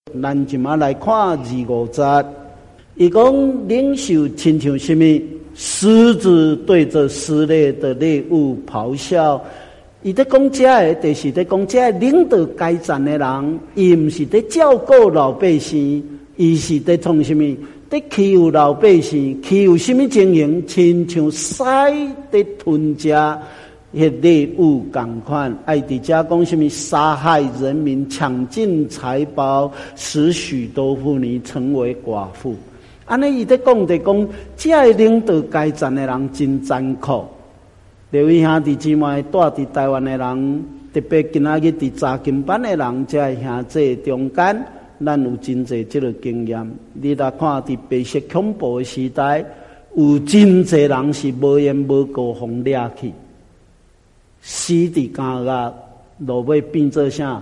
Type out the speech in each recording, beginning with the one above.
咱即马来看25节，伊讲领袖亲像什么？狮子对着撕裂的猎物咆哮。伊在讲这个，就是在讲这领导该战的人，伊唔是在照顾老百姓，伊是在从什么？在欺负老百姓，欺负什么情形？亲像狮在吞食迄猎物同款。爱伫遮讲什么？杀害人民，抢尽财宝，使许多妇女成为寡妇。安尼伊在讲的讲，这领导该战的人真残酷。各位兄弟姊妹，住伫台湾的人，特别今仔日伫查经班的人，这兄弟中间，咱有真侪这个经验。你来看伫白色恐怖的时代，有真侪人是无缘无故互掠去，死伫监狱，落尾变做啥？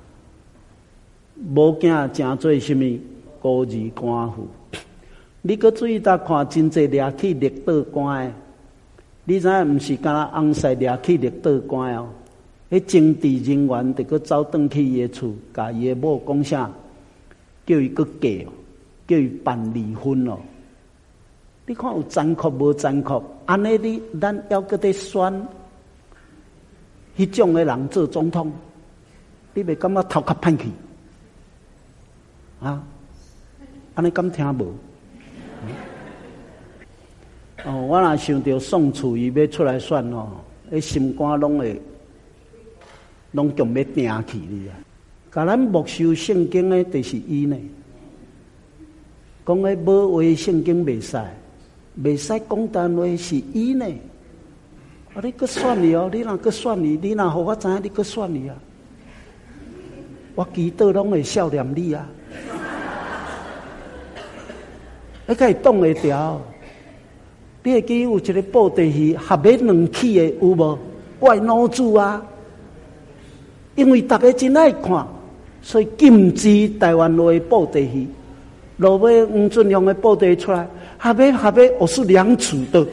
无囝成做什么孤儿寡妇。你搁注意到看，真侪掠去绿岛关的，你知影毋是敢若红塞掠去绿岛关哦？迄政治人员得搁走转去伊的厝，甲伊的某讲啥？叫伊搁嫁哦，叫伊办离婚哦。你看有残酷无残酷？安尼咱要搁得选迄种的人做总统，你袂感觉头壳歹去啊？安尼敢听无？哦，我若想到宋楚瑜要出来选哦，迄心肝拢强要定去哩啊！甲咱没收圣经的，就是伊呢。讲迄无话圣经袂使，袂使讲单话是伊呢。啊，你搁选你哦，你若搁选你，你若互我知影，你搁选你啊！我祈祷拢会笑念你啊！你甲伊挡会牢。你会记有一个布袋戏合买2起的有无？怪脑子啊！因为大家真爱看，所以禁止台湾话的布袋戏。落尾黄俊雄的布袋出来，合买，我是2处的。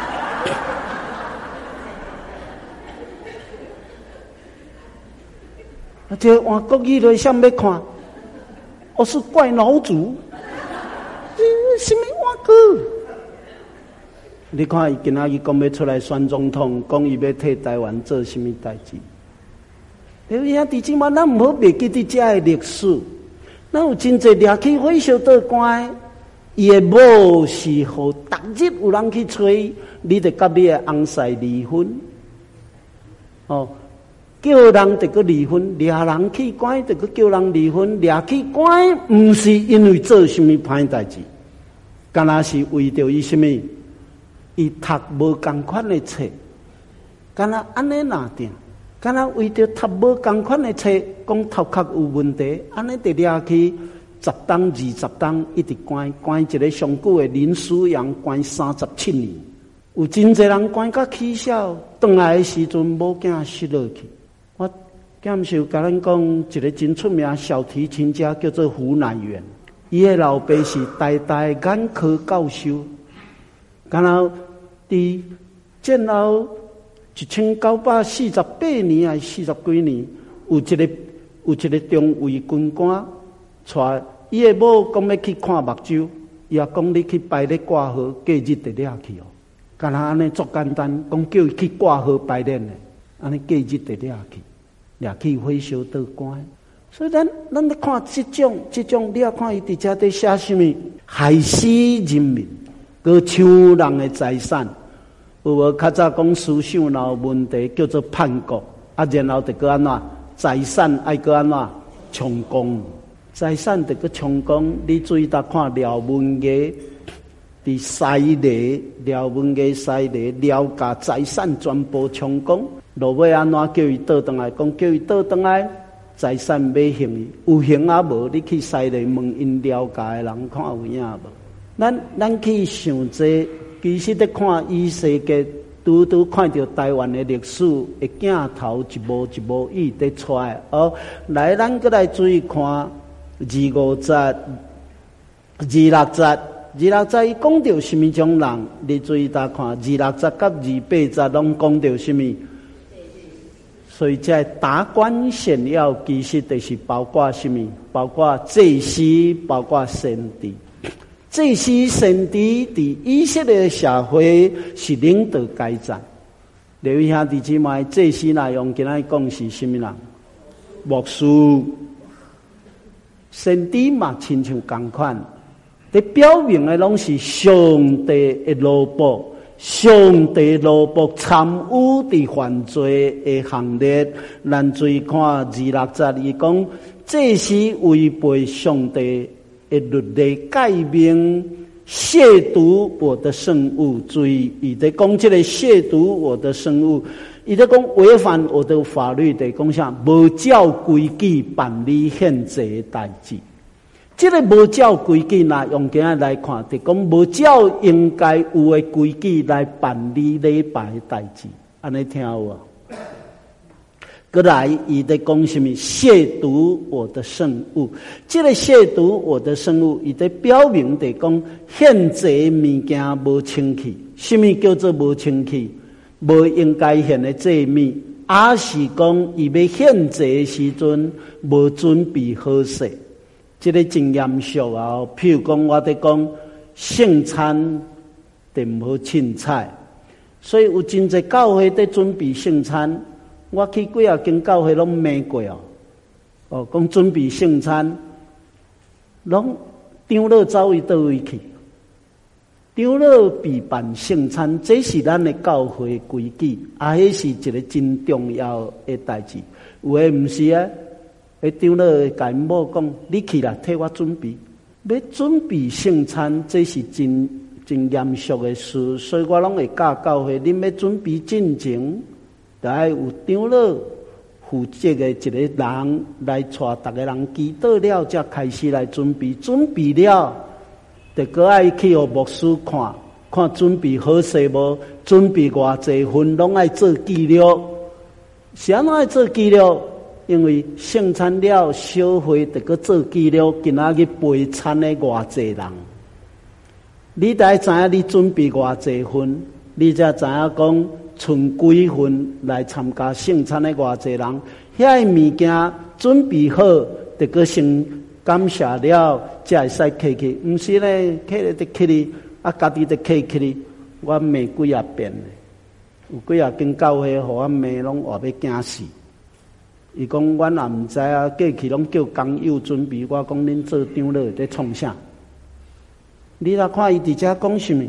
而且换国语的想要看，我是怪脑族。什么话歌？你看伊今仔日讲要出来选总统，讲伊要替台湾做什么代志？因为兄弟姊妹，咱唔好忘记伫遮的历史。咱有真侪掠去火烧岛关，伊的某是互逐日有人去催，你得甲你的翁婿离婚。哦，叫人得个离婚，掠人去关得个叫人离婚，掠去关唔是因为做什么歹代志，敢若是为着伊什么？伊读无共款的册，敢若安尼哪定？敢若为着读无共款的册，讲头壳有问题，安尼得掠去10当20当，一直关一个上久的林书阳关37年，有真侪人关甲起笑，转来的时阵某囝失落去。我感受甲咱讲一个真出名小提琴家叫做胡乃元，伊的老爸是台大眼科教授，敢若伫战后1948年还是40几年，有一个中尉军官带伊的某讲要去看目睭，伊也讲你去排列挂号，隔日就掠去哦。敢若安尼足简单，讲叫伊去挂号排练的，安尼隔日就掠去火烧岛关。所以咱咧看这种，你要看伊伫遮在写什么？害死人民，搁抢人的财产。有无较早讲思想若有问题，叫做叛国，啊，然后就搁安怎？财产爱搁安怎？充公，财产就搁充公。你注意到看廖文艺伫西里，廖文艺西里廖家财产全部充公，落尾安怎叫伊倒转来？讲叫伊倒转来，财产买行有行啊无？你去西里问因廖家的人看有影无？咱去想这。其实咧看伊世界，拄看到台湾的历史的镜头一幕一幕伊在出来。哦，来咱搁来注意看25节、26节。26节伊讲到什么种人？你注意大看26节甲28节拢讲到什么？ 所以这达官显要其实就是包括什么？包括祭司，包括先知。祭司先知在以色列社会是领导阶层。刘兄弟姊妹，祭司内容今仔讲是什么人？牧师。先知嘛，亲像同款，在表明的拢是上帝的萝卜。上帝萝卜参与伫犯罪的行列，咱注看26节，伊讲这是违背上帝的律例，改名亵渎我的圣物。注意，伊在讲这个亵渎我的圣物，伊在讲违反我的法律，在讲啥？无照规矩办理献祭的代志。这个无照规矩，那用今仔来看，就讲无照应该有的规矩来办理礼拜的代志，安尼听有啊？过来，伊在讲什么？亵渎我的圣物。这个亵渎我的圣物，伊在表明的讲献祭物件无清气。什么叫做无清气？无应该献的祭物，也是讲伊要献祭的时阵无准备好势。这个真严肃啊！譬如讲，我在讲圣餐得唔好凊彩，所以有真侪教会在准备圣餐。我去几啊间教会拢骂过哦，讲准备圣餐，拢长老走去倒位去？长老备办圣餐，这是咱的教会规矩，迄是一个真重要的代志。有诶唔是啊？长老会甲因某讲：“你去啦，替我准备。要准备圣餐，这是真严肃的事，所以我拢会教教会，恁要准备进前，就要有长老负责的一个人来带大家人祈祷了，才开始来准备。准备了，就搁爱去互牧师看，看准备好势无？准备偌济份，拢爱做记录。是安怎爱做记录？”因为圣餐了，小会得个做记录，今仔日陪餐的偌济人，你得知影你准备偌济份，你才知影讲剩几份来参加圣餐的偌济人，遐个物件准备好，得个先感谢了，才会使摕去。毋是咧，摕咧得摕哩，啊，家己得摕去哩。我骂几啊遍咧，有几啊间教会，互我骂拢话要惊死。伊讲，阮也毋知啊，过去拢叫工友准备。我讲，恁做长老在创啥？你来看伊伫遮讲什么？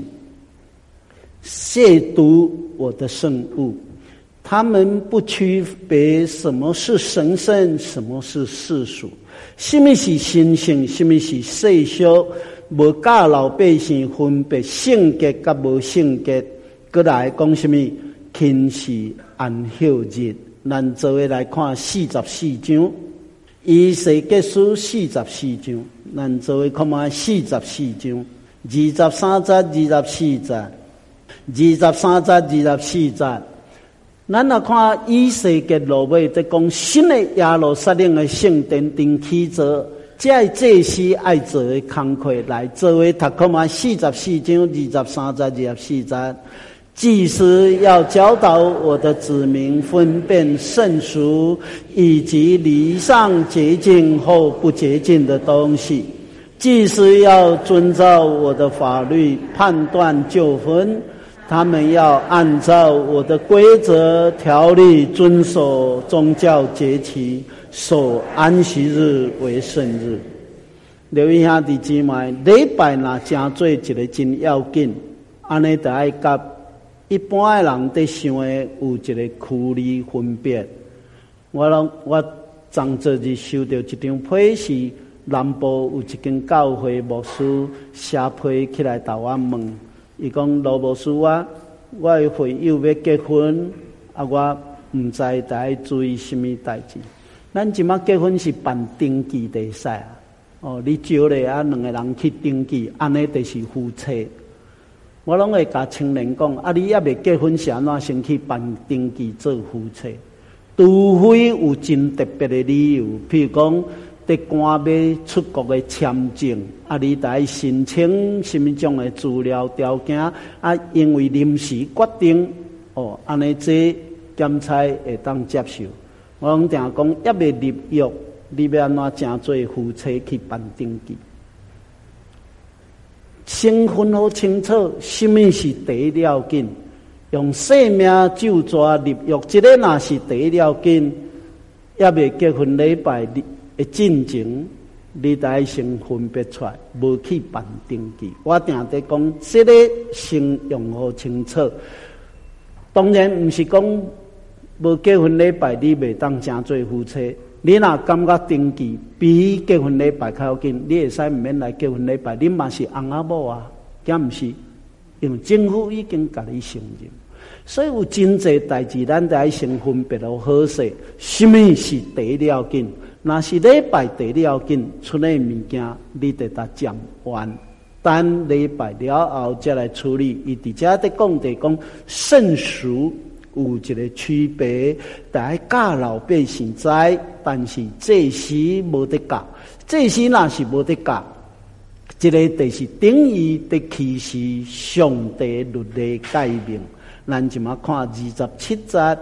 亵渎我的圣物，他们不区别什么是神圣，什么是世俗，什么是神圣，什么是世俗，无教老百姓分别圣洁甲无圣洁。过来讲什么？轻视安息日。咱做位来看44章，以西结书44章，咱做位看嘛44章，23节、24节、23节、24节。咱来看以西结落尾在讲新的耶路撒冷的圣殿顶起做，这祭司爱做的工课来做位读看嘛44章23节、24节。祭司要教导我的子民分辨圣俗以及礼上洁净后不洁净的东西。祭司要遵照我的法律判断纠纷，他们要按照我的规则条例遵守宗教节期，守安息日为圣日。留意兄弟姊妹，礼拜若真做一个真要紧，安尼就爱甲一般的人在想的有一个距离分别。我昨日收到一张批是南部有一间教会牧师写批起来甲我问，伊讲罗牧师我的会友要结婚，我唔知该注意什么代志。咱即马结婚是办登记的使你招咧两个人去登记，安尼就是夫妻。我拢会甲青年讲，你还未结婚时安怎先去办登记做夫妻？除非有真特别的理由，譬如讲在赶要出国的签证，你得申请什么种的资料条件，因为临时决定，安尼这检查会当接受。我拢定讲，还未入狱，你要安怎真做夫妻去办登记？先分好清楚，什么是第一要紧？用性命就抓入狱，这个若是第一要紧，还未结婚礼拜的进程，你得先分别出来，无去办登记。我定在讲，这个先用好清楚。当然，不是讲无结婚礼拜你未当真做夫妻。你若感觉登记比结婚礼拜较要紧，你会使唔免来结婚礼拜，你嘛是翁仔某啊，敢唔是？因为政府已经甲你承认，所以有真济代志，咱得爱先分别好好势，什么是第一要紧？若是礼拜第一要紧，出来物件你得搭讲完，等礼拜了后再来处理。伊伫遮在讲地讲圣俗。有一个区别，大家教老百姓知，但是这时无得教，这时若是无得教，这个就是等于的启示上帝律例诫命。咱就嘛看27节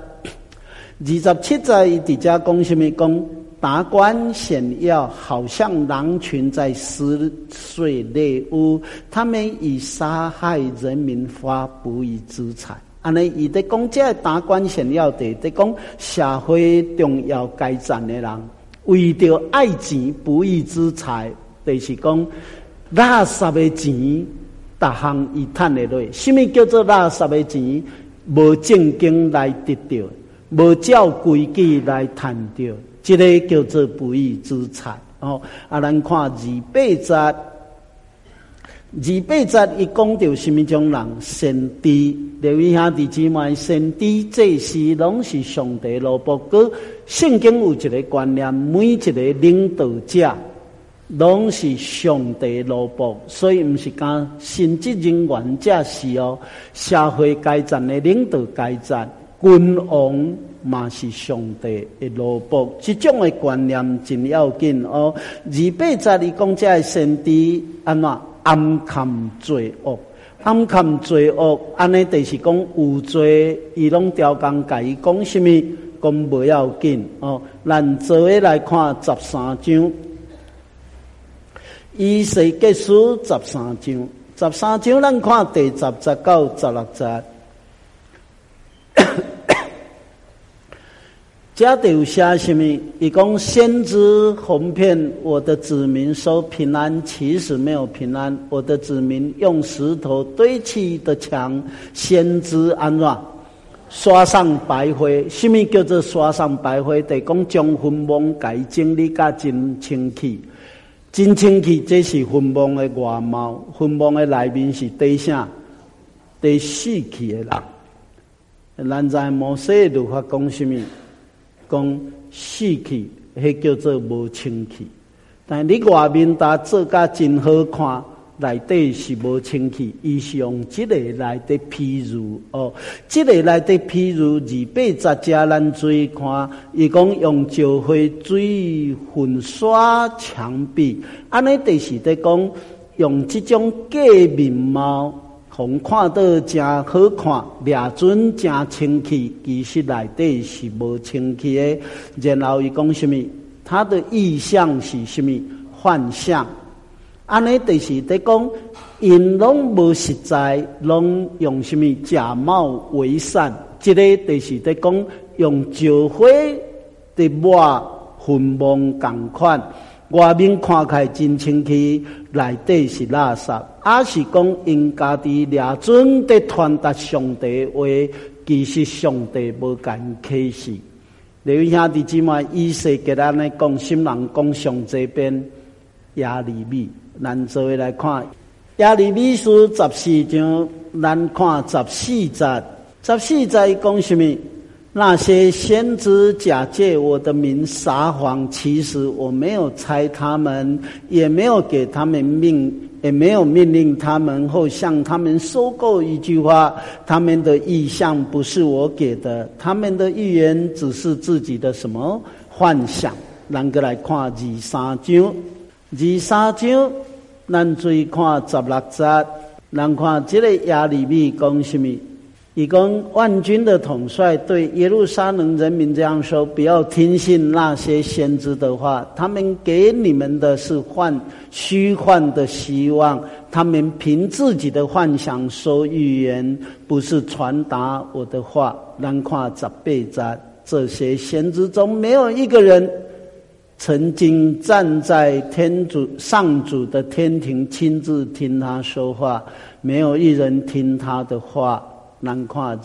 ，27节伊伫遮讲什么？讲达官显要，好像狼群在撕碎猎物，他们以杀害人民发不义之财。安尼，伊在讲这达官显要在讲社会重要该赚的人，为着爱钱不义之财，就是讲垃圾的钱，逐项伊赚的落。什么叫做垃圾的钱？无正经来得到，无照规矩来赚到，这个叫做不义之财。哦，咱看28节。28节伊讲到什么种人？先知，留意兄弟姊妹，先知这是拢是上帝罗卜哥。圣经有一个观念，每一个领导者拢是上帝罗卜，所以唔是讲神职人员者是哦，社会该站的领导该站，君王嘛是上帝的罗卜，这种的观念真要紧哦。28节伊讲这先知安怎？暗藏罪恶，暗藏罪恶，安尼就是讲有罪，伊拢调工甲伊讲什么？讲不要紧哦。咱做伙来看13章，以西结书13章，13章咱看第10、19、16节。这就有写什么？伊讲先知哄骗我的子民说平安，其实没有平安。我的子民用石头堆砌的墙，先知安怎刷上白灰？什么叫做刷上白灰？就是讲将坟墓改整理甲真清气，真清气。这是坟墓的外貌，坟墓的内面是底啥？底死去的人。咱在摩西律法讲什么？讲死去，迄叫做无清气。但你外面搭做甲真好看，内底是无清气。伊是用这个来的譬如哦，这个来的譬如28节咱注意看，伊讲用石灰水粉刷墙壁，安尼就是在讲用这种假面貌。互看到真好看，掠准真清气，其实内底是无清气的。然后伊讲什么？他的意象是什么？幻象。安尼就是在讲，因拢无实在，拢用什么假冒伪善。这个就是在讲，用石灰的抹坟墓同款。外面看起来真清气，内底是垃圾。也是讲因家己掠准在传达上帝话，其实上帝无敢启示。留意兄弟姊妹，以西结咱来讲，心人讲上这边亚利米，咱做伙来看亚利米书14章，咱看14节。14节讲什么？那些先知假借我的名撒谎，其实我没有差他们，也没有给他们也没有命令他们，后向他们收购一句话，他们的意象不是我给的，他们的预言只是自己的什么幻想。咱个来看23章，咱注意看16节，咱看这个亚利米讲什么？ 以供万军的统帅对耶路撒冷人民这样说：不要听信那些先知的话，他们给你们的是虚幻的希望，他们凭自己的幻想说预言，不是传达我的话。咱看18节，这些先知中没有一个人曾经站在上主的天庭亲自听他说话，没有一人听他的话。咱看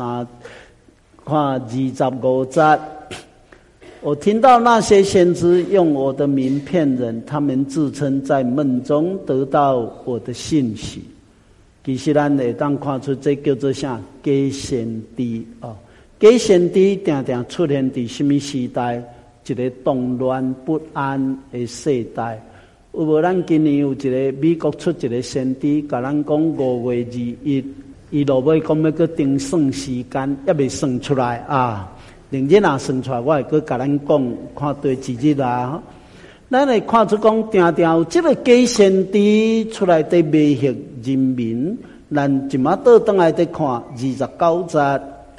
25节，我听到那些先知用我的名骗人，他们自称在梦中得到我的信息。其实咱会当看出这叫做啥？假先知哦。假先知常常出现在什么时代？一个动乱不安的世代。有无咱今年有一个美国出一个先知，甲咱讲5月2日。伊落尾讲要去定算时间，也未算出来啊！等日若算出来，我会去甲咱讲，看对几日啦。咱会看出讲，定定有这个假先知出来在迷惑人民。咱即马倒转来在看29节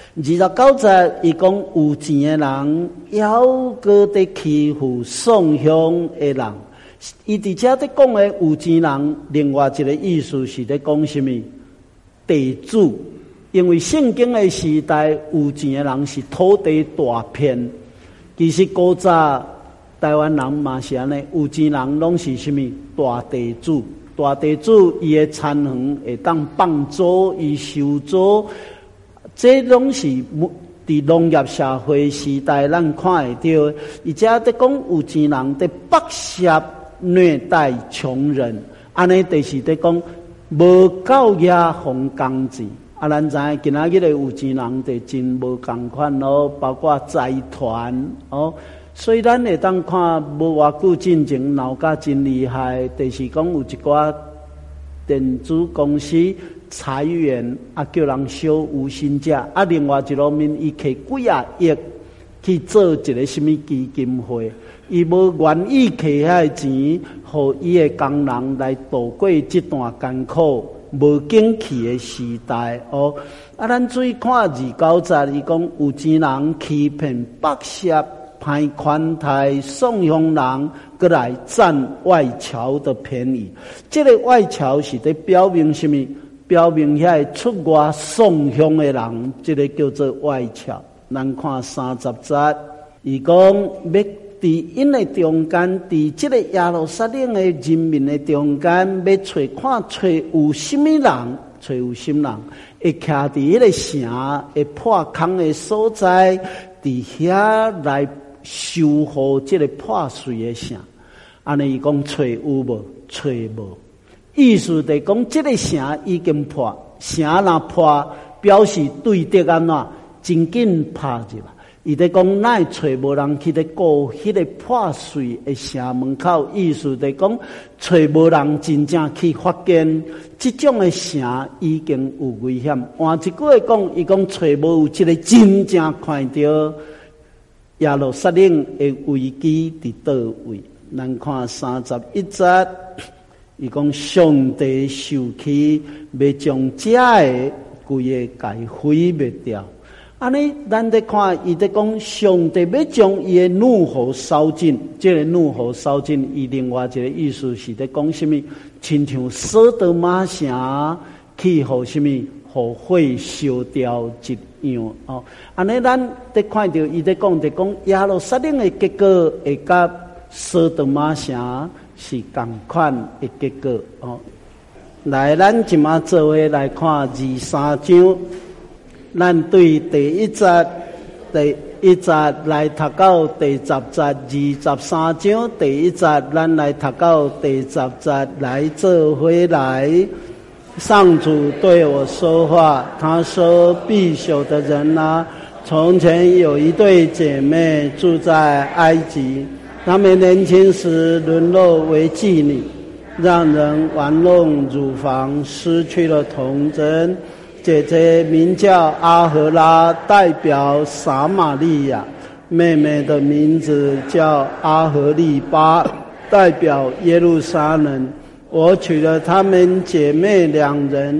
，29节伊讲有钱的人还搁在欺负送香的人。伊伫遮在讲的有钱人，另外一个意思是在讲什么？地主，因为圣经的时代，有钱的人是土地大片。其实古早台湾人嘛是安尼，有钱人拢是什么大地主？大地主伊的田园会当放租，伊收租，这拢是伫农业社会时代，咱看会到。而且在讲有钱人在剥削虐待穷人，安尼就是在讲。无教业奉工钱，咱知影今仔日的有钱人就真无共款咯，包括财团哦。所以咱会当看无偌久进前闹甲真厉害，就是讲有一寡电子公司裁员叫人小无薪假，另外一方面伊摕几啊亿去做一个什么基金会。伊无愿意摕遐钱，互伊的工人来度过这段艰苦、无景气的时代哦。咱注意看29节，伊讲有钱人欺骗、剥削、歹款待送香人，过来占外侨的便宜。这个外侨是在表明什么？表明遐出外送香的人，这个叫做外侨。咱看30节，伊讲要。在因的中间，在这个耶路撒冷的人民的中间，要找有什么人，找有什么人会徛在那个城会破空的所在，在遐来修复这个破碎的城。安尼伊讲找有无？找无。意思就是讲，这个城已经破，城若破，表示对敌安怎真紧拍入来。伊在讲，哪会找无人去咧顾迄个破碎的城门口？意思在讲，找无人真正去发现这种的城已经有危险。换一句话讲，伊讲找无有一个真正看到耶路撒冷的危机伫倒位。咱看31节，伊讲上帝受气，要将这个规个界毁灭掉。安尼，咱在看，伊在讲上帝要将伊的怒火烧尽。这个怒火烧尽，伊另外一个意思是在讲什么？亲像索多玛城去互什么？互火烧掉一样哦。安尼，咱在看到伊在讲耶路撒冷的结果会甲索多玛城是同款的结果哦。来，咱即马做伙来看23章。咱对第1节来读到第10节，23章第1节，咱来读到第10节，来做伙来。上主对我说话，他说：“必朽的人啊，从前有一对姐妹住在埃及，她们年轻时沦落为妓女，让人玩弄乳房，失去了童真。姐姐名叫阿荷拉，代表撒玛利亚；妹妹的名字叫阿荷利巴，代表耶路撒冷。我娶了她们姐妹2人，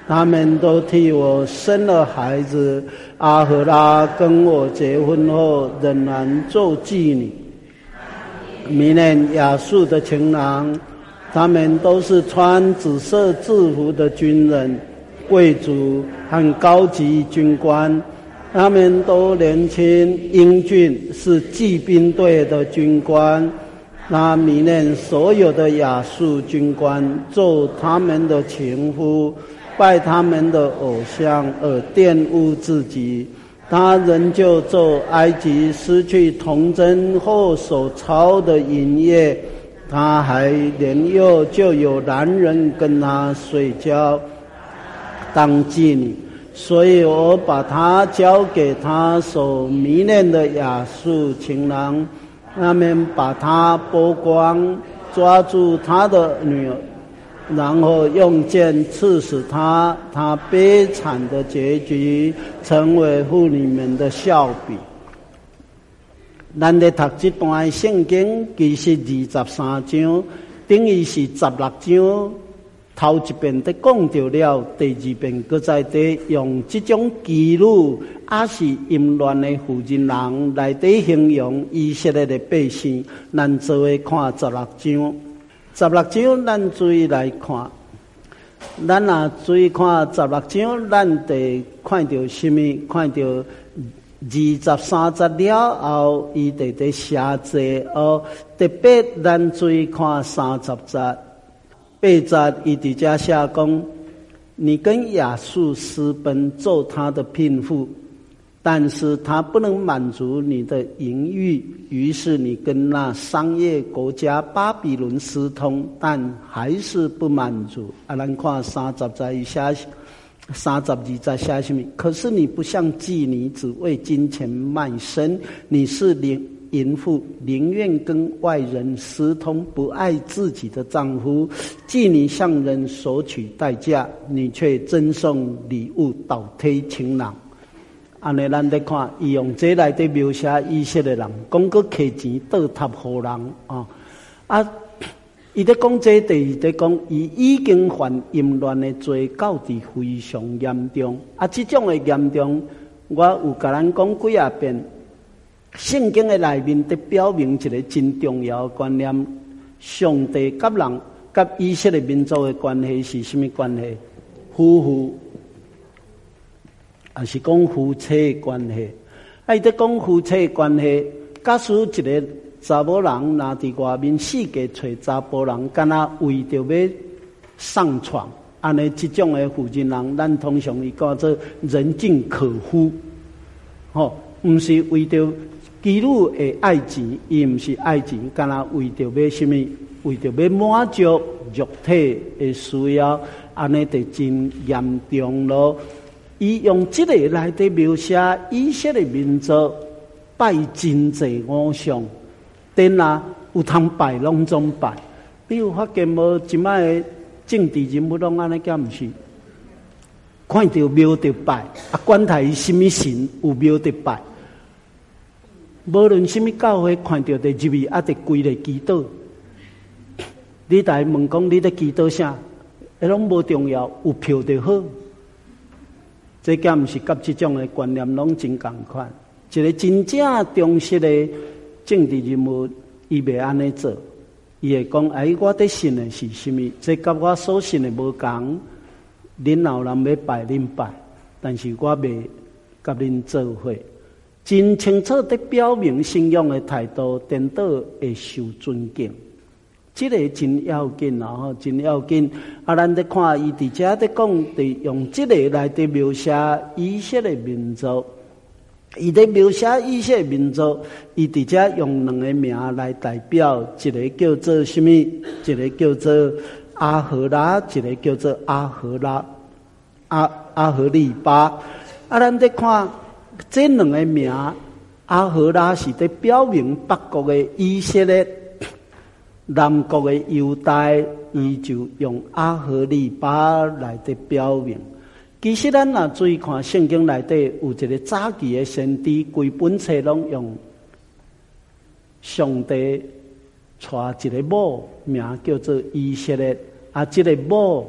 他们都替我生了孩子。阿赫拉跟我结婚后仍然做妓女。迷恋亚述的情郎，他们都是穿紫色制服的军人、贵族和高级军官，他们都年轻英俊，是骑兵队的军官。他迷恋所有的亚述军官，做他们的情夫，拜他们的偶像而玷污自己。他仍旧做埃及失去童真后所操的营业。他还年幼就有男人跟他睡觉当妓女，所以我把他交给他所迷恋的亚述情郎。他们把他剥光，抓住他的女儿，然后用剑刺死他。他悲惨的结局成为妇女们的笑柄。咱咧读这段圣经，其实23章，等于是16章头一遍在讲到了，第二遍搁在地用这种妓女也是淫乱的妇人人来底形容以色列的百姓。咱做伙看16章，16章咱注意来看，咱若注意看16章，咱得看到什么？看到23节了后，伊得写字哦。特别咱注意看30节。8节伊伫遮写讲，你跟亚述私奔，做他的聘妇，但是他不能满足你的淫欲，于是你跟那商业国家巴比伦私通，但还是不满足。咱看30节伊写32节写什么？可是你不像妓女，只为金钱卖身，你是淫妇，宁愿跟外人私通，不爱自己的丈夫。妓女向人索取代价，你却赠送礼物倒贴情郎。安尼咱在看，伊用这来在描写以色列人，讲个摕钱倒贴予人啊！伊在讲这第二在讲，伊已经犯淫乱的罪，到底非常严重。这种的严重，我有甲咱讲几啊遍。圣经的内面在表明一个真重要的观念：上帝甲人、甲以色列民族的关系是什么关系？夫妇，还是讲夫妻的关系？伊在讲夫妻的关系，假使一个查某人若伫外面世界找查甫人，敢若为着要上床，安尼这种的妇人人，咱通常伊叫做人尽可夫，毋是为着妓女的爱钱，伊毋是爱钱，敢若为着要什么？为着要满足肉体的需要，安尼就真严重咯。伊用这个来伫描写以色列民族拜真济偶像，等啊有通拜拢总拜。你有发现无？即摆的政治人物拢安尼，敢毋是？看到庙就拜，管他伊什么神，有庙就拜。无论什么教会，看到就入去，得跪咧祈祷。你大问讲，你咧祈祷啥？拢无重要，有票就好。这敢毋是甲这种的观念拢真共款？一个真正忠实的政治人物，伊袂安尼做。伊会讲：我伫信的是什么？这甲我所信的无共。恁老人要拜恁拜，但是我袂甲恁做伙。真清楚地表明信仰的态度，颠倒会受尊敬。这个真要紧啊！真要紧。咱在看伊伫遮在讲，伫用这个来伫描写以色列民族。伊伫描写以色列民族，伊伫遮用两个名来代表，一个叫做什么？一个叫做阿荷拉，一个叫做阿荷利巴。咱在看。这两个名，阿荷拉是在表明北国的以色列，南国的犹大，伊就用阿荷利巴来在表明。其实咱若注意看圣经内底有一个早期的先知，规本册拢用上帝带一个某名叫做以色列，这个某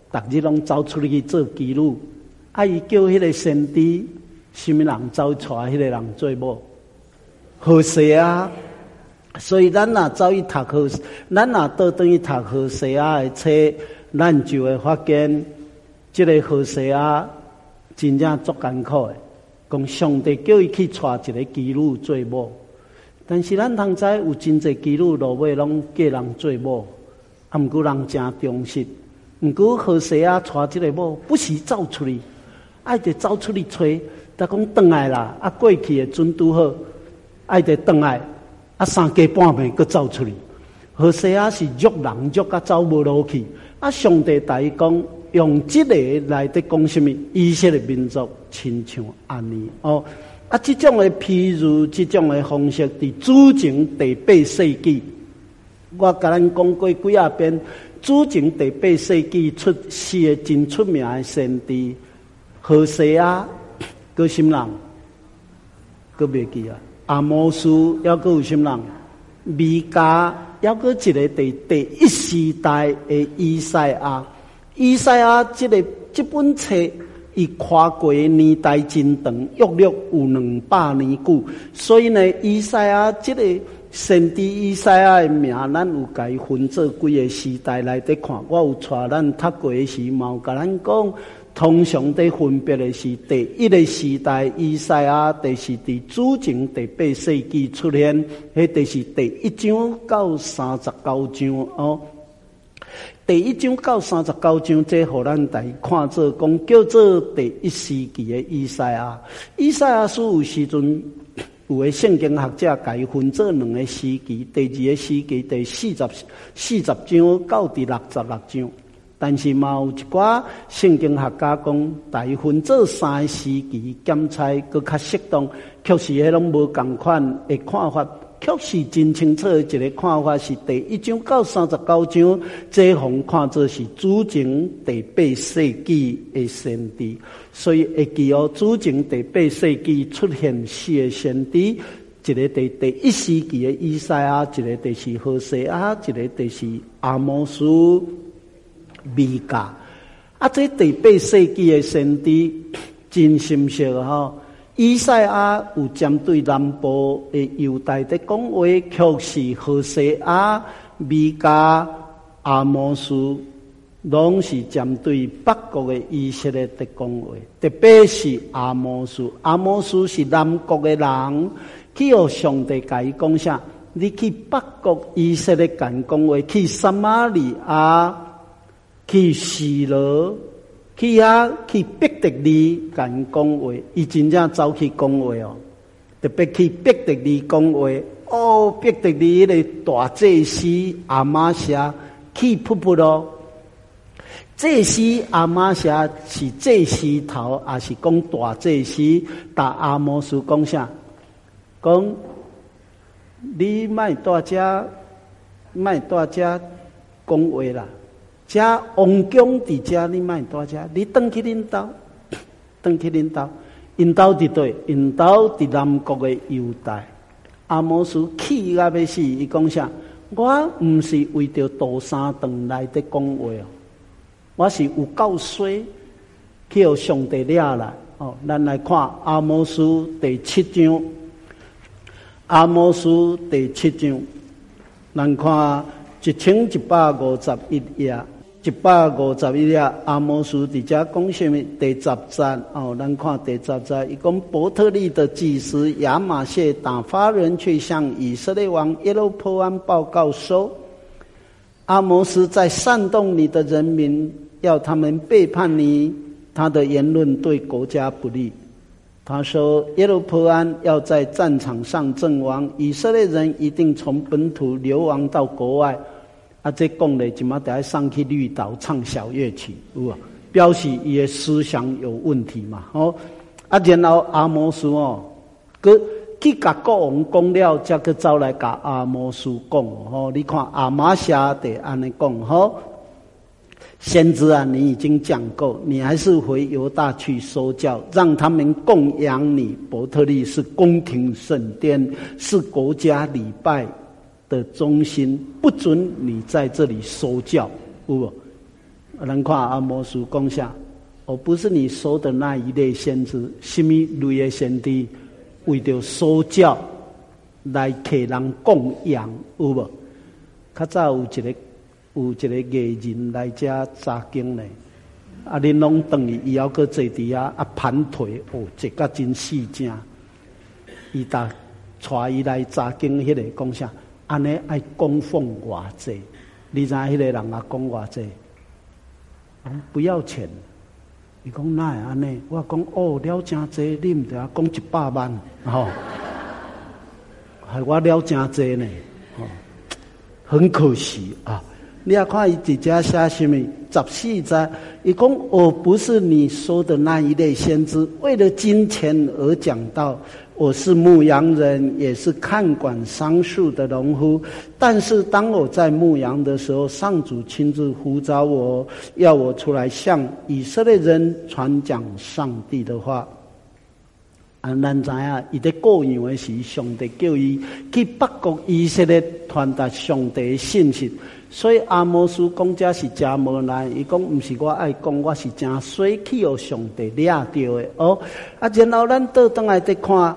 逐日拢走出去做妓女，伊叫迄个先知，什么人走带迄个人做某？好势啊！所以咱若走去读好，咱若倒转去读好势啊的册，咱就会发现，这个好势啊，真正足艰苦的。讲上帝叫伊去带一个妓女做某，但是咱通知有真侪妓女落尾拢叫人做某，啊，毋过人真忠实。毋过好势啊，带这个某不时走出去，爱得走出去吹，他讲转来啦，啊过去的准拄好，爱得转来，啊三更半暝佫走出去。好势啊是约人约甲走无落去，啊上帝大伊讲。用这个来的讲什么？以色列民族亲像安尼哦，啊，这种的譬如，这种的方式，伫主前第8世纪，我甲咱讲过几啊遍。主前第8世纪出世的真出名的先知，何西阿，佮什么人？佮袂记啊？阿摩斯，还佮有什么人？米迦，还佮一个第一时代的以赛亚。以赛亚这本册，伊跨过年代真长，约有200年久。所以呢，以赛亚这个先知以赛亚的名，咱有甲伊分做几个时代来得看。我有带咱读过的时，嘛有甲咱讲，通常在分别的是第一个时代以赛亚，就是伫主前第8世纪出现，迄就是第1章到39章哦。第1章到39章，这互咱大看做讲叫做第1世纪的以赛亚。以赛亚书有时阵有个圣经学者甲伊分做2个时期，第2个时期第40章到第66章。但是嘛有一寡圣经学家讲，大伊分做3个时期，检查佫较适当，确实迄拢无共款的看法。确实真清楚的一个看法是第1章到39章，这方看作是主前第8世纪的先知，所以会记哦，主前第8世纪出现4个先知，一个第1世纪的以赛亚，一个就是何西阿，一个就是阿摩斯、米迦。啊，这第8世纪的先知真深色吼。以赛亚有针对南部的犹大的讲话，却是何西阿、米迦、阿摩斯，拢是针对北国的以色列的讲话。特别是阿摩斯，阿摩斯是南国的人，去互上帝甲伊讲啥？你去北国以色列干讲话，去撒玛利亚，去示罗。去伯特利干讲话，伊真正走去讲话哦，特别去伯特利讲话哦，伯特利迄个大祭司阿玛夏去噗噗咯，祭司阿玛夏是祭司头，也是讲大祭司，但阿摩斯讲啥？讲你莫在遮讲话啦。遮王宫伫遮，你莫在遮，你转去恁兜，因兜伫对，因兜伫南国的犹大。阿摩斯气到要死，伊讲啥？我毋是为着渡三顿来的讲话哦，我是有够衰，去互上帝抓来哦。咱来看阿摩斯第7章，阿摩斯第7章，咱看1151页。151页，阿摩斯伫遮讲什么？第10节哦，咱看第10节，伊讲伯特利的祭司亚玛谢打发人去向以色列王耶罗波安报告说，阿摩斯在煽动你的人民，要他们背叛你，他的言论对国家不利。他说耶罗波安要在战场上阵亡，以色列人一定从本土流亡到国外。啊，这讲咧，即马得上去绿岛唱小乐曲，有啊，表示伊的思想有问题嘛，哦，啊，然后阿摩斯哦，去甲国王讲了，才去走来甲阿摩斯讲，哦，你看阿玛夏得安尼讲，吼，先知啊，你已经讲过，你还是回犹大去说教，让他们供养你。伯特利是宫廷圣殿，是国家礼拜的中心，不准你在这里说教，有无？ 咱看阿摩斯讲啥？我不是你说的那一类先知，什么类的先知？为着说教来给人供养，有无？较早有一个艺人来遮查经呢，啊，恁拢等伊还阁坐伫遐啊盘腿，哦，坐甲真细正。伊带伊来查经，迄个讲啥？安尼爱供奉偌济？你知迄个人啊讲偌济？不要钱。伊讲哪会安尼？我讲哦，了真济，你毋得啊讲100万，吼、哦，害我了真济呢，吼、哦，很可惜啊。你要看伊伫遮写什么？14节，伊讲我不是你说的那一类先知，为了金钱而讲道。我是牧羊人，也是看管桑树的农夫。但是当我在牧羊的时候，上主亲自呼召我，要我出来向以色列人传讲上帝的话。咱知影，伊在过样的时，上帝叫伊去北国以色列传达上帝的信息。所以阿摩斯讲这是真无奈，伊讲毋是我爱讲，我是真水去互上帝抓到的哦。啊，然后咱倒转来再看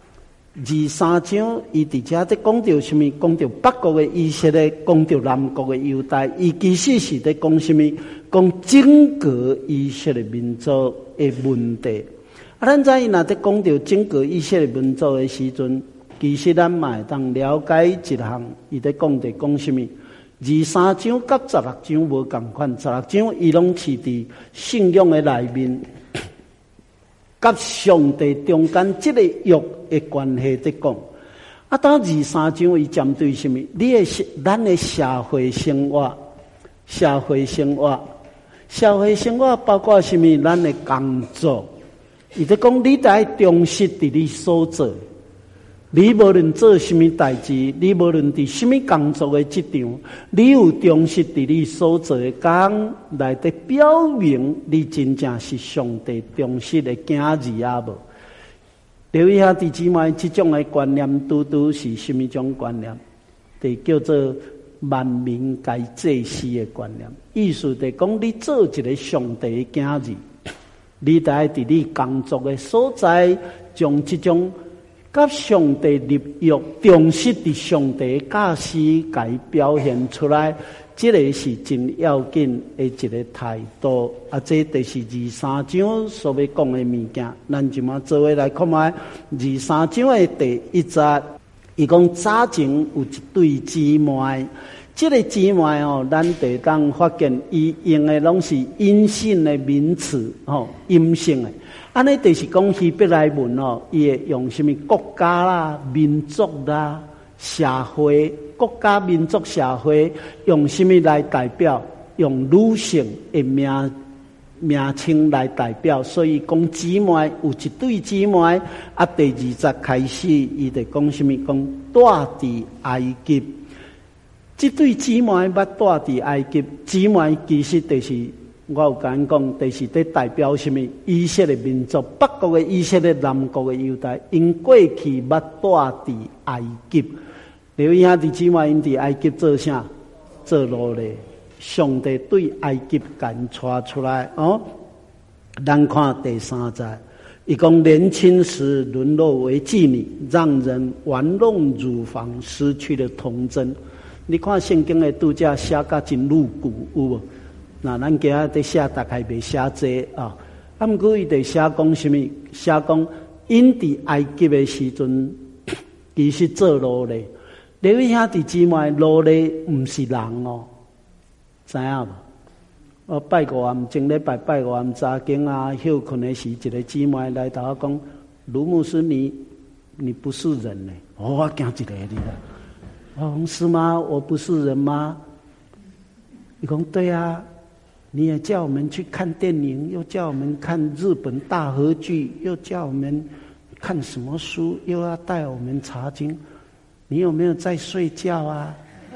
23章，伊伫遮在讲到什么？讲到北国的以色列，讲到南国的犹大，伊其实是在讲什么？讲整个以色列民族的问题。啊，咱知影若在讲到整个以色列民族的时阵，其实咱嘛会当了解一项，伊在讲什么？23章甲16章无共款，16章伊拢是伫信仰的内面，甲上帝中间这个约的关系在讲。啊，当23章伊针对什么？咱的社会生活，社会生活包括什么？咱的工作，伊在讲你得重视伫你所做。你无论做什么代志，你无论伫什么工作的职场，你有重视伫你所做的工来得表明你真正是上帝重视的囝儿啊无？留意下弟姊妹，这种的观念拄拄是什么种观念？就叫做万民该祭司的观念。意思就讲，你做一个上帝的囝儿，你得伫你工作的所在，将这种甲上帝立约、重视伫上帝教示，该表现出来，这个是真要紧的一个态度。啊，这就是23章所要讲的物件。咱就嘛做伙来看卖23章的第1节，伊讲早前有一对姊妹，这个姊妹哦，咱得当发现，伊用的拢是阴性的名词，阴性的。安尼就是讲希伯来文哦，伊会用什么国家啦、民族啦、社会、国家、民族、社会，用什么来代表？用女性的名称来代表。所以讲姊妹有一对姊妹，啊，第2节开始，伊就讲什么？讲带伫埃及。这对姊妹捌带伫埃及，姊妹其实就是我有甲讲，就是在代表什么？以色列民族，北国的以色列，南国的犹大，因过去捌带伫埃及。留意下弟姊妹，因伫埃及做啥？做奴隶。上帝对埃及赶抓出来哦。咱看第3节，伊讲年轻时沦落为妓女，让人玩弄乳房，失去了童真。你看圣经的拄则写甲真露骨，有无？那咱今仔在写，大概袂写这啊。啊，毋过伊在写讲什么？写讲因伫埃及的时阵，其实做奴隶。你位兄弟姊妹，奴隶毋是人哦，知影无？我拜五暗，前礼拜拜五暗查经啊，休困的时，一个姊妹来头我讲，卢牧师，你不是人呢？我惊一个你啦。我讲是吗？我不是人吗？你讲对啊。你也叫我们去看电影，又叫我们看日本大河剧，又叫我们看什么书，又要带我们查经。你有没有在睡觉啊？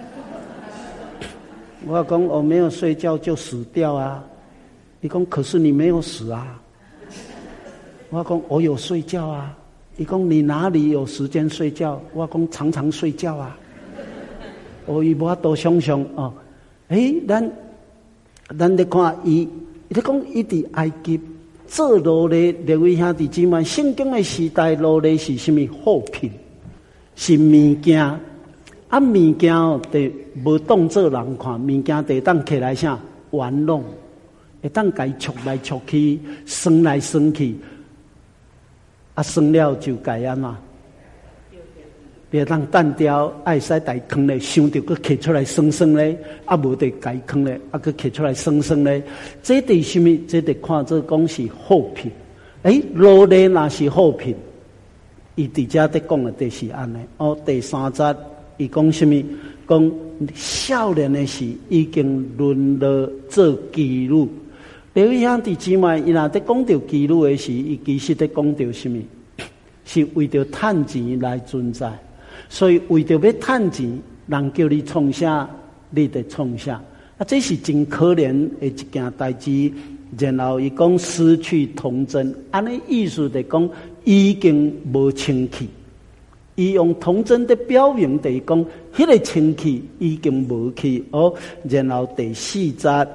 我讲我没有睡觉就死掉啊。你讲可是你没有死啊。我讲我有睡觉啊。你讲你哪里有时间睡觉？我讲常常睡觉啊。我伊无多想象哦。咱咱咧看伊咧讲伊伫埃及做奴隶，列位兄弟姊妹，圣经的时代奴隶是什么货品？是物件，啊物件得无当做人看，物件得当起来啥玩弄，会当该戳来戳去，升来升去，啊升了就该安嘛。别当单调，爱使大坑咧，想着佮摕出来生生咧，啊无得改坑咧，啊佮摕出来生生咧，这得什么？这得看做讲是货品。奴隶若是货品，伊伫遮得讲的就是安尼。第三节伊讲什么？讲少年的时已经沦落做妓女。你位兄弟姊妹，伊若得讲到妓女的时，伊其实得讲到什么？是为着趁钱来存在。所以为着要趁钱，人叫你创啥，你得创啥。这是真可怜的一件代志。然后伊讲失去童真，安尼意思就讲已经无清气。伊用童真的表明就是讲，迄个清气已经无去。然后第四节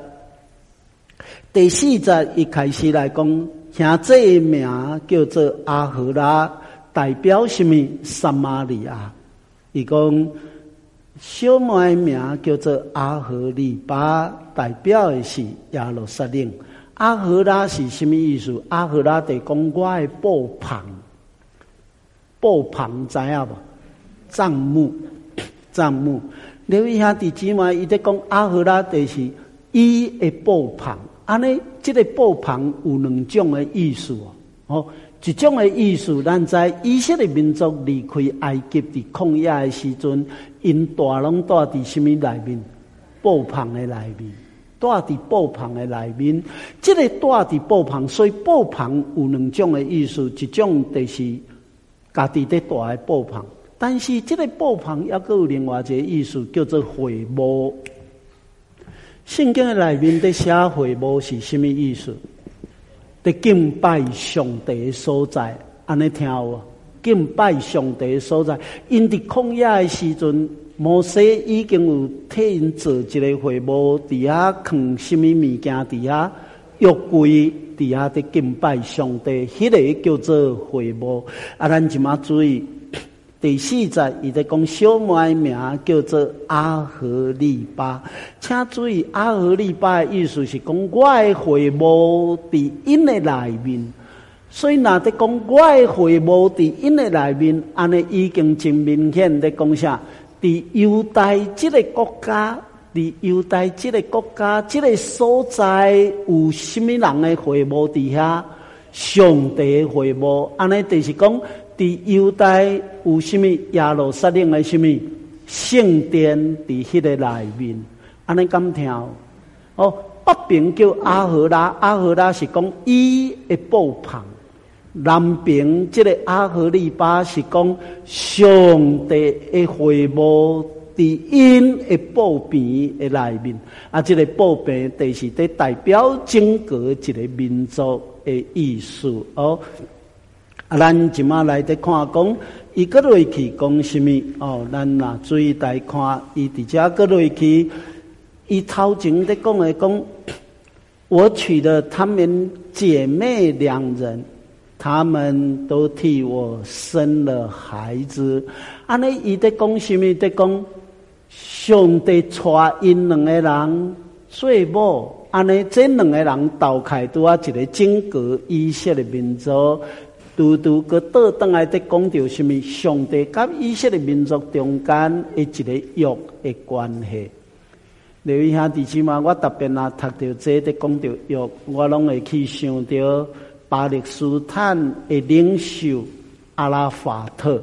伊开始来讲，兄这名叫做阿荷拉，代表什么？撒玛利亚。伊讲小妹名叫做阿荷利巴，代表的是耶路撒冷。阿荷拉是什么意思？阿荷拉就讲我的布棚，布棚知影无？帐幕，帐幕。你位兄弟姊妹，伊在讲阿荷拉就是伊的布棚。安尼，这个布棚有两种的意思一种的意思，咱知以色列民族离开埃及伫旷野的时阵，因大拢住伫什么内面？布棚的内面，住伫布棚的内面。这个住伫布棚，所以布棚有两种的意思，一种就是家己在住的布棚，但是这个布棚也有另外一个意思，叫做会幕。圣经的内面在写会幕是什么意思？在敬拜上帝的所在，安尼听有无？敬拜上帝的所在，因伫旷野的时阵，摩西已经有替因做一个会幕，伫遐放什么物件？伫遐约柜，伫遐伫敬拜上帝，迄个叫做会幕。咱即马注意。第四节，伊在讲小妹名叫做阿荷利巴，请注意阿荷利巴的意思是讲我的会幕伫因的内面，所以若在讲我的会幕伫因的内面，安尼已经真明显在讲啥？伫犹太这个国家，伫犹太这个国家这个所在有什么人的会幕伫遐？上帝的会幕，安尼就是讲。伫犹太有什么耶路撒冷的什么圣殿伫迄个内面，安尼敢听？北边叫阿荷拉，阿荷拉是讲伊的布棚；南边这个阿荷利巴是讲上帝的会幕伫因的布边的内面。这个布边就是在代表整个一个民族的意思咱即马来得看讲，伊搁落去讲什么？咱若注意来看，伊伫遮搁落去，伊头前在讲的讲，我娶了她们姐妹两人，她们都替我生了孩子。安尼伊在讲什么？在讲上帝带因两个人做某，安尼这两个人斗开拄啊一个整个以色列民族。拄个倒转来在讲到什么？上帝甲以色列民族中间的一个约的关系。各位兄弟姊妹，我特别读到这在讲到约，我拢会去想到巴勒斯坦的领袖阿拉法特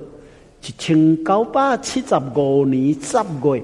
，1975年10月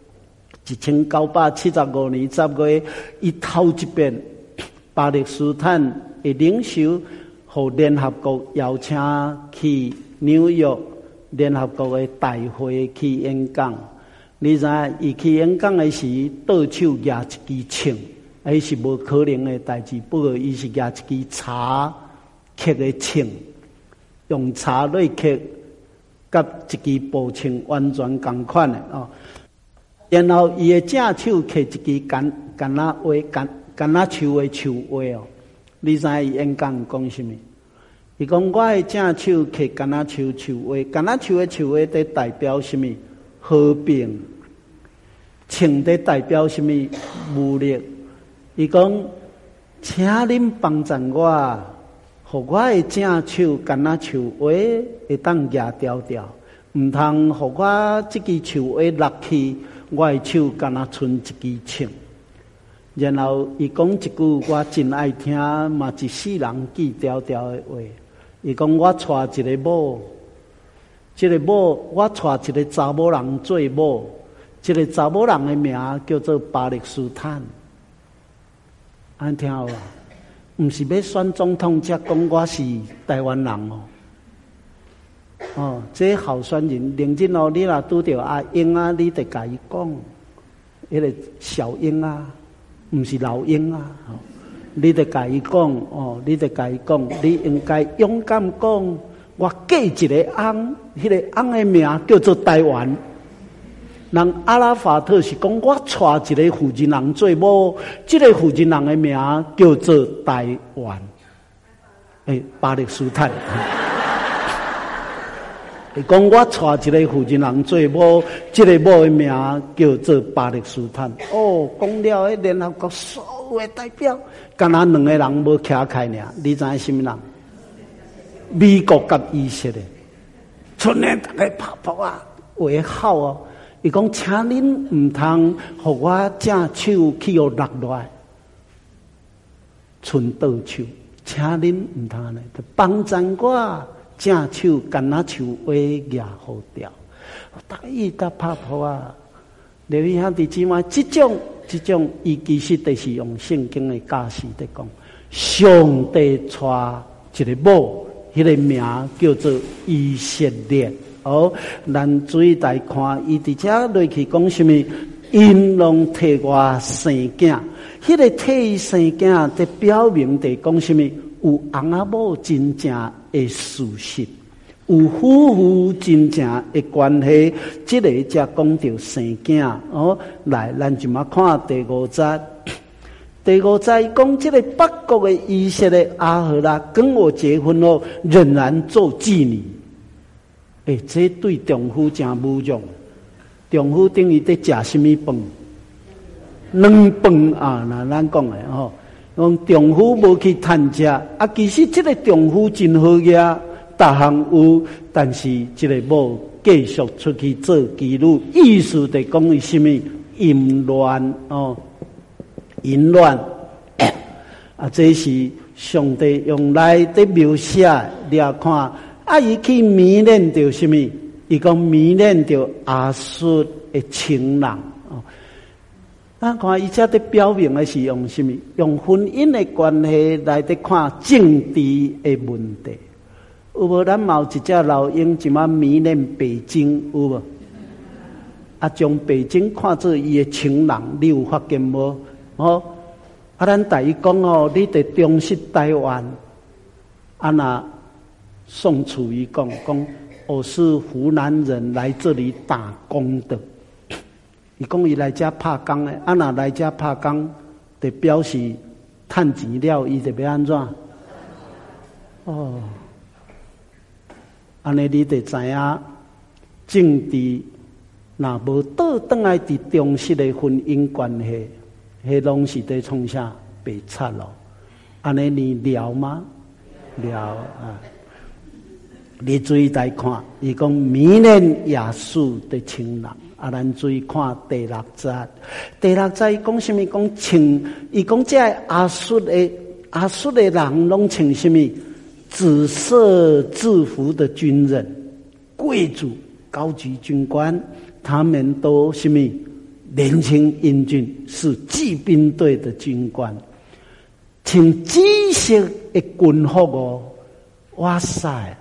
，1975年10月，伊头一遍巴勒斯坦的领袖。互联合国邀请去纽约联合国的大会去演讲，你知影伊去演讲的时，倒手举一支枪，迄是无可能的代志。不过伊是举一支茶刻的枪，用茶类刻，甲一支步枪完全同款的然后伊的正手摕一支橄榄花，橄榄树的树花哦。你知伊演讲讲什么？伊讲我的正手摕橄榄树树花，橄榄树的树花在代表什么？和平。枪在代表什么？武力。伊讲，请恁帮助我，互我的正手橄榄树花会当举条条，唔通互我这支树花落去，我的手敢若剩一支枪。然后伊讲一句我真爱听，嘛一世人记条条的话。伊讲我娶一个某，这个某我娶一个查某人做某，这个查某人的名叫做巴勒斯坦。安听有啊？唔是要选总统才讲我是台湾人哦。哦，这候选人认真哦，你若拄着阿英啊，你得甲伊讲，迄个小英啊，唔是老英啊。你得甲伊讲哦，你得甲伊讲，你应该勇敢讲，我嫁一个翁，迄个翁的名叫做台湾。人阿拉法特是讲我娶一个负责人做某，这个负责人的名叫做台湾，巴勒斯坦。伊讲我娶一个负责人做某，这个某的名叫做巴勒斯坦。哦，讲了迄联合国所有的代表，敢若两个人无徛开尔，你知影什么人？美国甲以色列，出来大家拍拍啊，为好哦。伊讲，请恁唔通，互我正手去落落来，剩倒手，请恁唔通呢，帮助我正手橄榄树花举好掉，大意大拍破啊！你位兄弟姊妹，这种，伊其实就是用圣经的假释在讲，上帝带一个某，迄个名叫做以色列。哦，咱注意来看，伊伫遮落去讲什么？因拢替我生囝，迄个替生囝在表明伫讲什么？有翁仔某真正的事实，有夫妇真正的关系，这个才讲到生囝。哦，来，咱就嘛看第5节。第5节讲，这个北国的以色列阿荷拉跟我结婚后，仍然做妓女。这对丈夫真侮辱。丈夫等于在食什么饭？软饭啊！那咱讲的吼，讲丈夫无去趁食啊。其实这个丈夫真好嘢，逐项有，但是这个某继续出去做妓女，意思在讲伊什么？淫乱哦，淫乱啊！这是上帝用来在描写，你要看。伊去迷恋着什么？伊讲迷恋着亚述的情人哦。咱看伊遮在表明的是用什么？用婚姻的关系来在看政治的问题。有无？咱有一只老鹰，即马迷恋北京，有无？啊，将北京看作伊的情人，你有发现无？哦，啊，咱大伊讲哦，你得重视台湾，啊那。宋楚瑜讲，我是湖南人，来这里打工的。伊讲伊来遮拍工的，啊若来遮拍工，就表示趁钱了，伊就要安怎？哦，安尼你就知影，政治若无倒转来伫中式的婚姻关系，迄拢是在创啥白贼咯？安尼你了吗？了啊！你注意来看，伊讲迷恋亚述的情人，啊，咱注意看第6节。第6节伊讲什么？讲穿，伊讲这亚述的人拢穿什么？紫色制服的军人、贵族、高级军官，他们都什么？年轻英俊，是骑兵队的军官，穿紫色的军服哦，哇塞！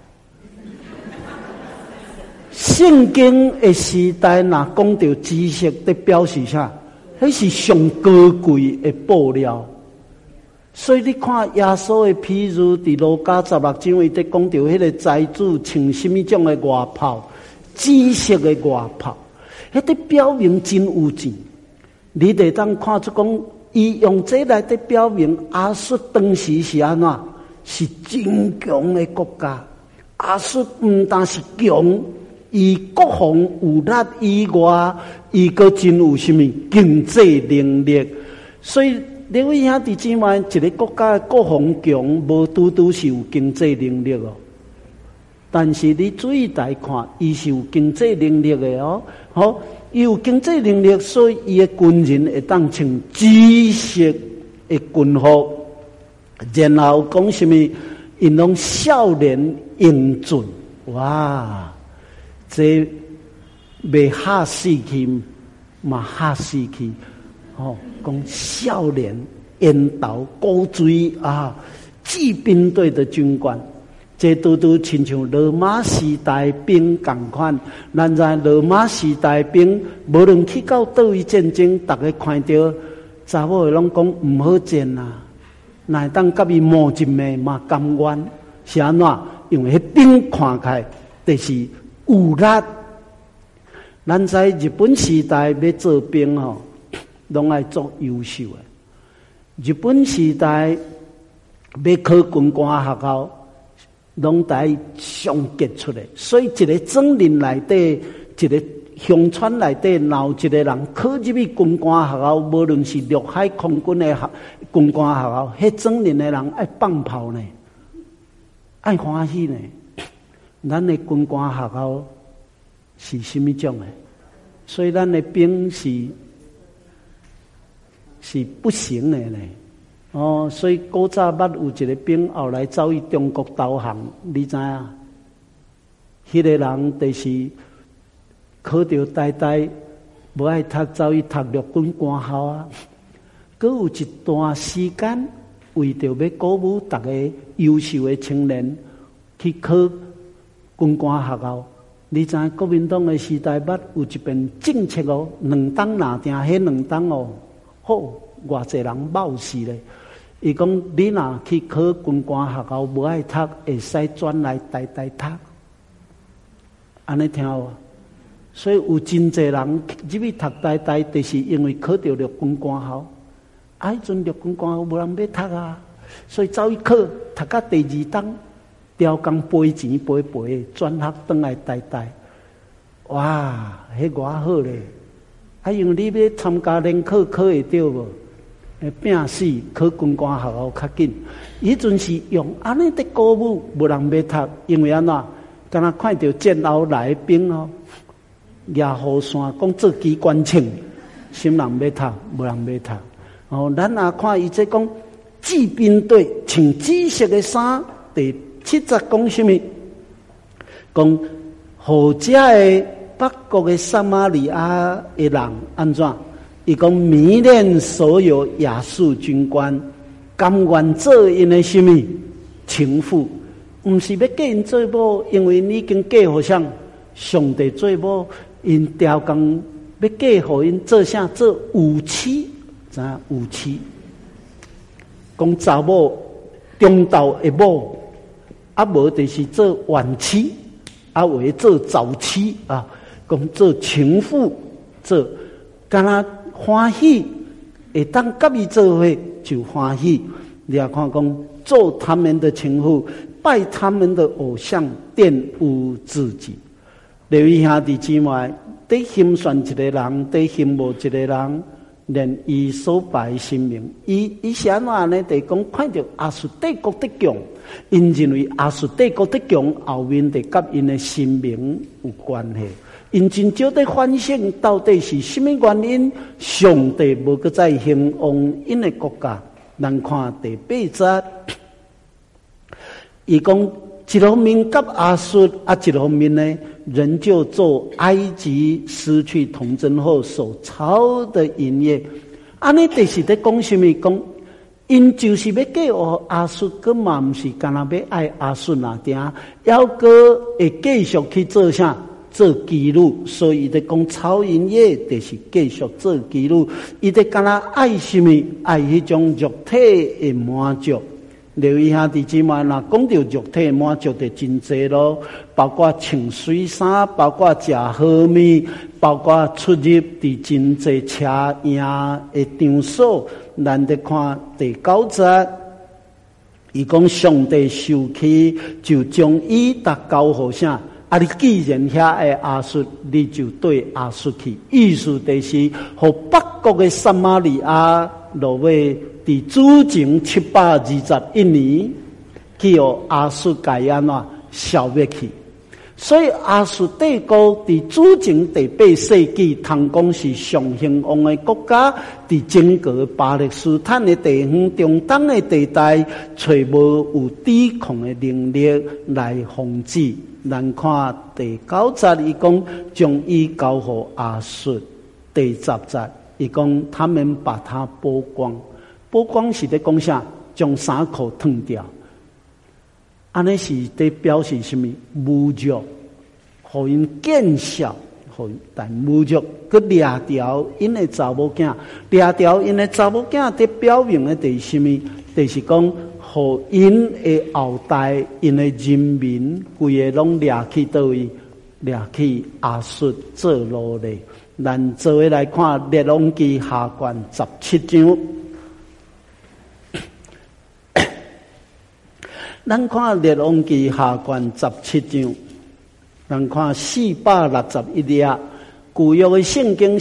圣经的时代，若讲到知识，在表示啥？迄是上高贵的布料。所以你看耶稣的譬如，伫路加16章，伊在讲到迄个财主穿什么种的外袍？紫色的外袍。 迄个表明真有钱。你得当看出讲，伊用这来的表明亚述当时是安怎？是真强的国家。亚述不但是强，伊国防有力以外，伊个真有什么经济能力。所以各位兄弟姊妹，一个国家的国防强，无拄拄是有经济能力哦。但是你注意来看，伊是有经济能力的哦。好，伊有经济能力，所以伊的军人会当穿紫色的军服，然后讲什么？因拢少年英俊，哇！这未吓死去，嘛吓死去。哦，讲少年烟斗高追啊，骑兵队的军官，这都亲像罗马时代兵同款。咱在罗马时代兵，无论去到倒位战争，大家看到查某的拢讲唔好战啊。乃当甲伊磨一面嘛甘愿，是安怎？因为迄兵看起来就是有力。咱在日本时代要做兵吼，拢爱做优秀的。日本时代要考军官学校，拢在上杰出来。所以一个庄林内底，一个乡村内底，若有一个人考入去军官学校，无论是陆海空军的军官学校，迄庄林的人爱放炮呢，爱欢喜呢。咱的军官学校是什么种的？所以咱的兵是不行的呢。哦，所以古早捌有一个兵后来走去中国投降，你知影？迄个人就是考到呆呆，无爱读，走去读陆军官校啊。佮有一段时间，为着要鼓舞大家优秀的青年去考军官学校。你知国民党的时代捌有一篇政策哦，2党拿定，迄2党哦，好偌济人冒死咧。伊讲你若去考军官学校，无爱读，会使转来呆呆读。安尼听有？所以有真济人入去读呆呆，就是因为考到陆军官校。啊，迄阵陆军官校无人要读啊，所以走去考，读到第2档。雕工赔钱赔，转学转来呆呆，哇，迄偌好咧！啊，因为你要参加联考，考会到无？拼死考军官学校较紧。迄阵是用安尼的鼓舞，无人要读，因为安怎？敢若看到战后来的兵哦，举雨伞讲做机关枪，心人要读，无人要读。哦，咱也看伊这讲骑兵队穿紫色的衫，第7节讲什么？讲后者的北国的撒玛利亚的人安怎？伊讲迷恋所有亚述军官，甘愿做因的什么情妇？唔是要嫁因做某，因为你已经嫁互上上帝做某，因雕工要嫁互因做啥？做武妻，知影武妻？讲查某中道的某。啊，无就是做晚妻，啊，或者做早妻啊，讲做情妇，做敢若欢喜，会当甲伊做伙就欢喜。你要看讲做他们的情妇，拜他们的偶像，玷污自己。各位兄弟姊妹，得心选一个人，得心无一个人，连伊所拜神明，伊是安怎呢？得讲看到亚述帝国的强。因认为亚述帝国的强后面得甲因的神明有关系，因真少在反省到底是什么原因，上帝无搁再兴旺因的国家。咱看第8节，伊讲一方面甲亚述，啊一方面呢，人就做埃及失去童贞后所抄的音乐。安尼就是在讲什么？讲因就是要嫁予亚述，佮嘛毋是干那要爱亚述那定，要个会继续去做啥？做妓女。所以伊在讲抄音乐，就是继续做妓女。伊在干那爱什么？爱迄种肉体的满足， 留意兄弟姊妹，若讲到肉体满足的真济咯，包括穿水衫，包括食好米，包括出入伫真济车营的场所。咱得看第9节，伊讲上帝受气，就将伊达交互啥？啊！你既然遐的亚述，你就对亚述去。意思就是，和北国的撒玛利亚落尾。伫主前721年，去予亚述改安怎消灭去。所以亚述帝国伫主前第8世纪，通讲是上兴旺的国家。伫整个巴勒斯坦的地方、中东的地带，找无有抵抗的能力来防止。咱看第9节，伊讲将伊交予亚述。第10节，伊讲他们把它剥光。剥光是在讲啥？将衫裤脱掉，安尼是在表示什么？侮辱，互因见笑，互因但侮辱，佮掠掉因的查某囝，掠掉因的查某囝，在表明的是什么？就是讲，互因的后代，因的人民，规个拢掠去倒位，掠去亚述做奴隶。咱做伙来看《列王记》下卷17章。咱看《列王记》下卷17章，咱看461页，旧约的圣经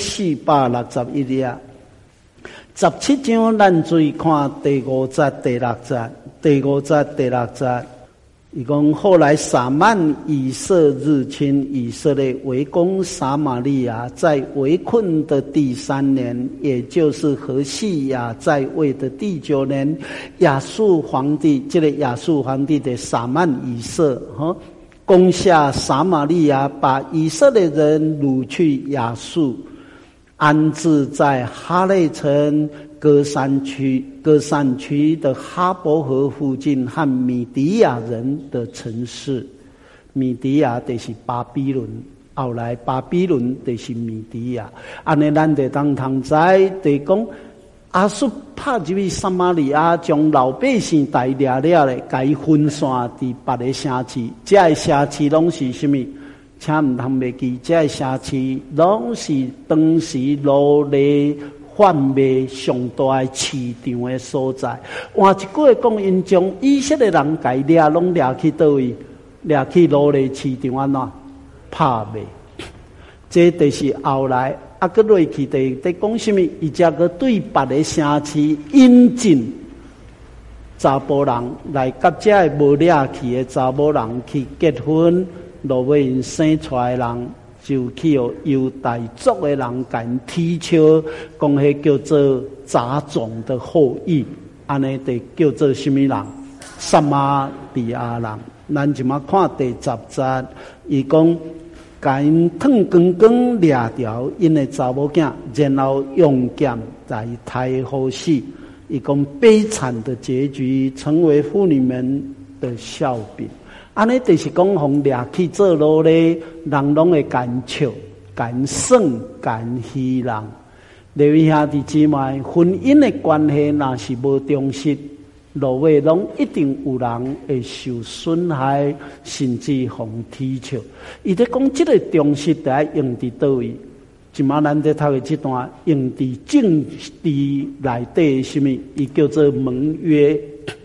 461页。17章，咱注意看第5节、第6节。第5节、第6节，伊讲后来撒曼以色入侵以色列，围攻撒玛利亚，在围困的第3年，也就是何西亚在位的第9年，亚述皇帝，这个亚述皇帝的撒曼以色攻下撒玛利亚，把以色列人掳去亚述，安置在哈内城歌山区的哈伯河附近和米迪亚人的城市。米迪亚就是巴比伦，后来巴比伦就是米迪亚。安尼咱就当通知，就讲亚述拍入去撒玛利亚，将老百姓带掠了咧，甲伊分散伫别个城市。这个城市拢是什么？请唔通袂记，这个城市拢是当时奴隶贩卖上大的市场的所在。换一句话讲，因将以色列人甲伊掠拢掠去倒位？掠去奴隶市场安怎拍卖？这就是后来佮落去在讲什么？伊则佮对别个城市引进查甫人来，甲这个无掠去的查某人去结婚，落尾因生出来的人。就去犹大族的人甲因踢笑，讲迄叫做杂种的后裔，安尼就叫做什么人？撒玛利亚人。咱即马看第10节，伊讲甲因烫光光掠掉因的查某囝，然后用剑来杀好死。伊讲悲惨的结局，成为妇女们的笑柄。安尼就是讲，互掠去做奴隶，人拢会甲因笑、甲因耍、甲因戏人。另外兄弟姊妹，婚姻的关系若是无忠实，落尾拢一定有人会受损害，甚至互踢笑。伊在讲这个忠实，得要用伫倒位？即马咱在读的这段，用伫政治内底什么？伊叫做盟约、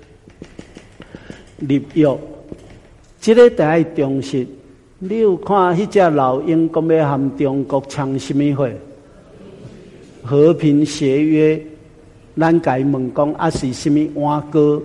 立约。这个得要忠实。你有看迄只老鹰讲要和中国签什么会？和平协约。咱甲伊问讲啊是什么碗糕？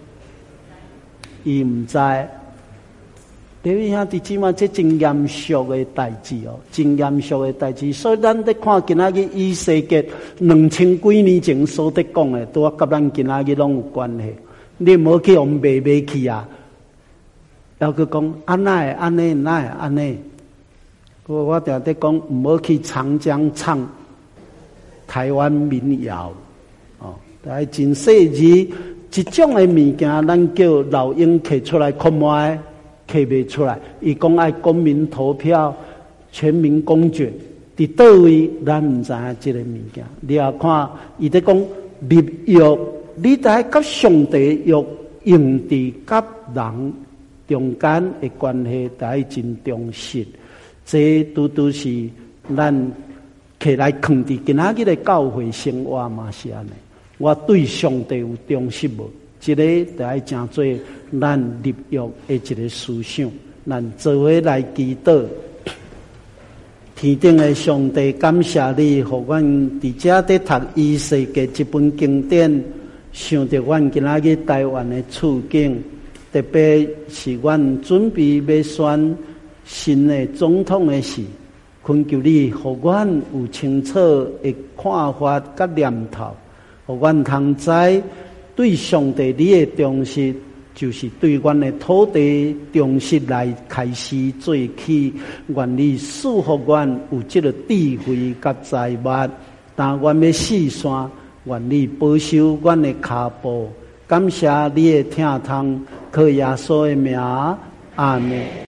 伊唔知。因为兄弟姊妹，这真严肃的代志哦，真严肃的代志。所以咱在看今仔日以世界2000几年前所得讲的，都甲咱今仔日拢有关系。你唔好去用卖去啊！要去讲安奈安尼奈安尼，我常在讲唔好去长江唱台湾民谣哦。但系真细字一种的物件，咱叫老鹰摕出来看卖，摕袂出来。伊讲爱公民投票，全民公决，伫倒位咱唔知影即个物件。你也看伊在讲立约，你得甲上帝约。 用伫甲人中间的关系，得真重视。这都是咱起来放伫今仔日的教会生活嘛是安尼。我对上帝有忠实无？这个得真做咱立约的一个思想。咱做伙来祈祷。天顶的上帝，感谢你，互阮伫遮伫读以世界这本经典，想着阮今仔日台湾的处境，特别是阮准备要选新的总统的事，恳求你，互阮有清楚的看法甲念头，互阮通知对上帝你的重视。就是对阮的土地重视来开始做起，愿你赐福阮有这个智慧甲财物，但阮要四散，愿你保守阮的脚步。感谢你的听从，靠耶稣的名，阿们。